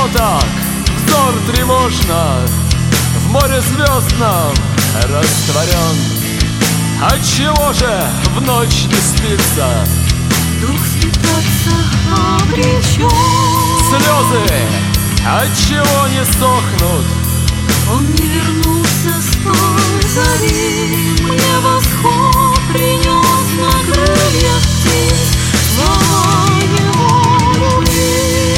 так взор тревожно в море звездном растворен? Отчего же в ночь не спится? Дух скитаться обречен. Слезы отчего не сохнут? Он не вернулся с той зари. Мне восход принес на крыльях птиц слова его любви.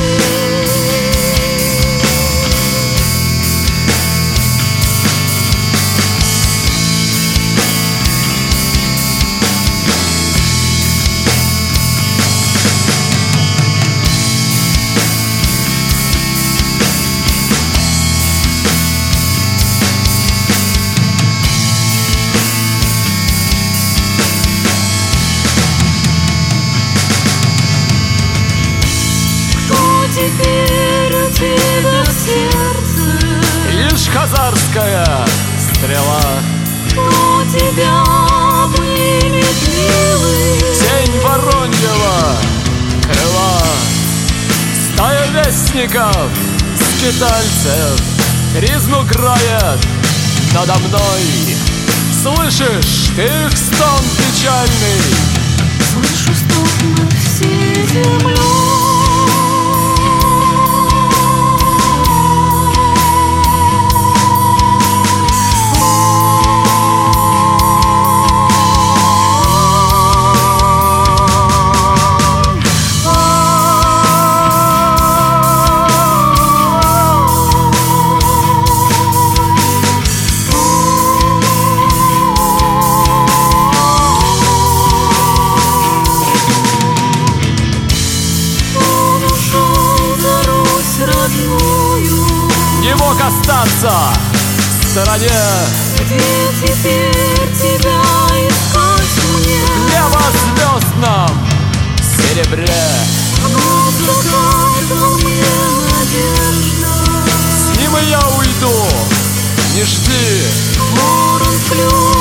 Теперь у тебя в сердце Лишь хазарская стрела. кто тебя обнимет, милый? Тень вороньего крыла. Стая вестников, скитальцев тризну крает надо мной. Слышишь ты их стон печальный? Слышу стон всей землей. Не мог остаться в стороне. Где теперь тебя искать мне? В небо звездном серебре. Вновь закатом мне надежда. С ним и я уйду, не жди. Ворон клюв